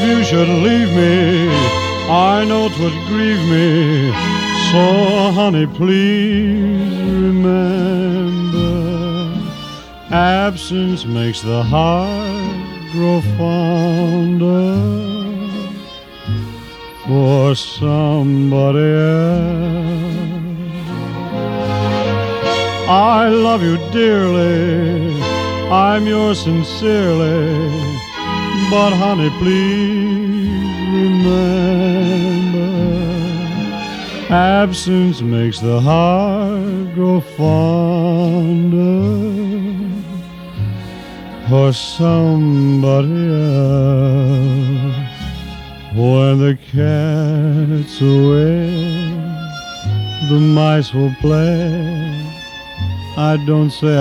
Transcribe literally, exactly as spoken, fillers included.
you should leave me, I know 'twould grieve me. So, honey, please remember, absence makes the heart grow fonder for somebody else. I love you dearly, I'm yours sincerely, but honey, please remember, absence makes the heart grow fonder for somebody else. When the cat's away, the mice will play. I don't say